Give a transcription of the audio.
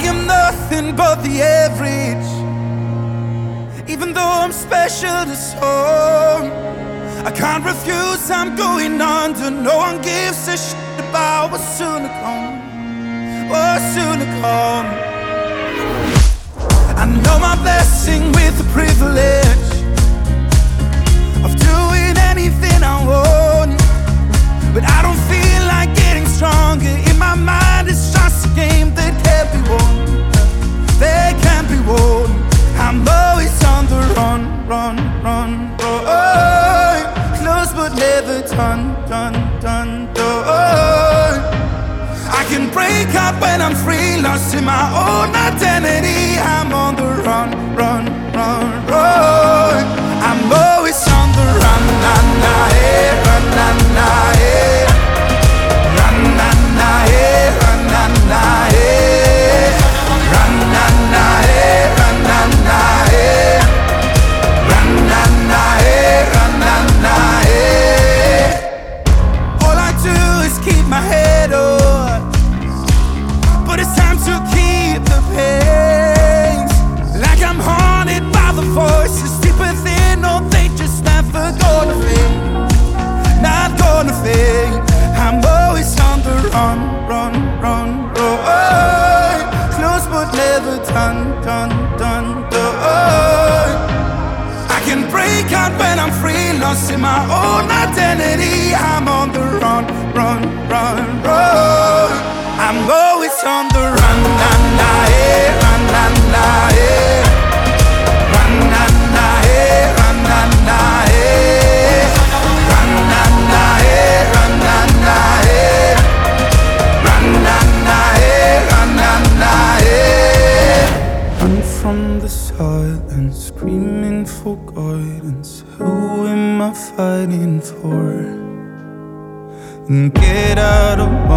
am nothing but the average. Even though I'm special to some, I can't refuse, I'm going under. No one gives a shit about what's soon to come, what's soon to come. I know my blessing with the privilege of doing anything I want, but I don't feel like getting stronger. In my mind it's just a game that can't be won, that can't be won. I'm always on the run, run, run, run. Close but never done, done, done, done. I can break up when I'm free, lost in my own identity. I'm on the run, run, run, run. I'm always on the run, na na eh, run, na na eh, run, na na eh, run, na na eh, run, na na eh, run, na na eh, run, na na eh, run, na na eh. All I do is keep my head up, but it's time to keep the pace. Like I'm haunted by the voices deep within. Oh, they just never gonna fade, not gonna fade. I'm always on the run, run, run, run. Close but never done, done, done, done. I can break out when I'm free, lost in my own identity. I'm on the run, run, run, run. I'm always on the run, na na eh, run, na na eh, run, na na eh, run, na na eh, run, na na eh, run, na na eh, run, na na eh, run, na na eh. Run from the silence, screaming for guidance. Who am I fighting for? And get out of my